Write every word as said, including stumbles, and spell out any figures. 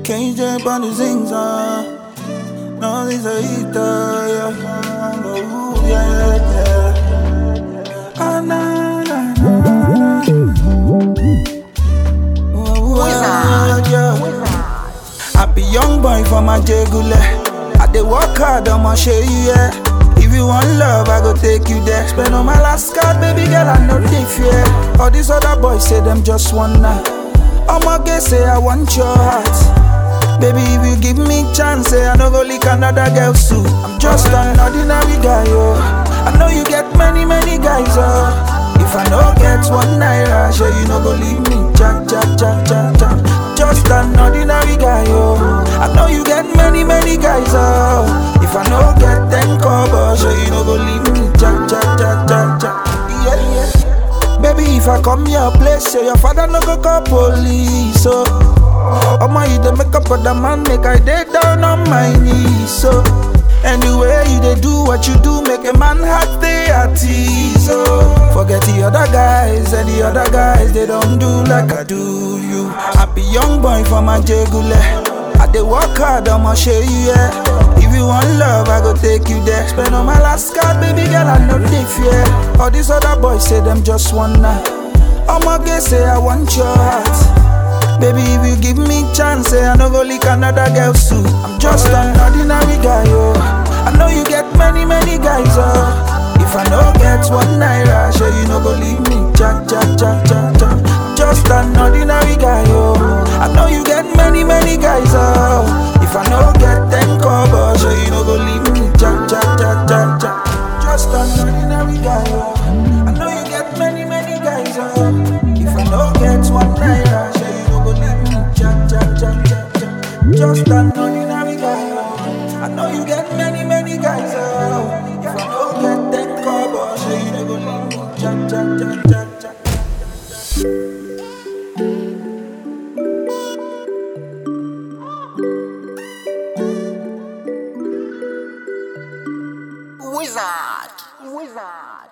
Can you jump on the zings, uh? No, this a heater, yeah. Oh, yeah, yeah. Ah, na, na, na, na. Oh, yeah, yeah. I be young boy for my jegule. I dey work hard, I'ma show you, yeah. If you want love, I go take you there. Spend on my last card, baby girl, I know they fear. All these other boys say them just one night. I'ma get say I want your heart. Baby, if you give me chance, say I no go lick another girl soon. I'm just an ordinary guy, oh. I know you get many, many guys, oh. If I no get one naira, sure you no go leave me. Jack, jack, jack, jack, jack. Just an ordinary guy, oh. I know you get many, many guys, oh. If I no get ten cover, sure you no go leave me. Jack, jack, jack, jack, jack. Yeah, yeah. Baby, if I come your place, say your father no go call police, so oh my, you dey make up for the man, make I dey down on my knees, so anyway you dey do what you do, make a man heart stay at ease, so forget the other guys, and the other guys, they don't do like I do you. I be young boy for my jegule. I dey work hard, I'ma show you, yeah. If you want love, I go take you there. Spend on my last card, baby girl, I know they fear. All these other boys say them just one night. I'ma get say I want your heart. Baby, if you give me chance, say I no go lick another girl soon. I'm just an ordinary guy, oh. I know you get many, many guys, oh. If I no get one naira, sure you no go leave me. Jack, jack, jack, jack, jack. Just an ordinary guy, oh. I know you get many, many guys, oh. If I no get ten cover, sure you no go leave me. Jack, jack, jack, jack, jack. Just an ordinary guy, oh. I know you get many, many guys, oh. If I no get one naira, sure you no go leave me. Jack, jack, jack, jack, jack. Just an ordinary guy, oh. I know you get many, many guys, oh. If I no get ten cover, sure you no go leave me. Jack, jack, jack, jack, jack. Wizard. Wizard.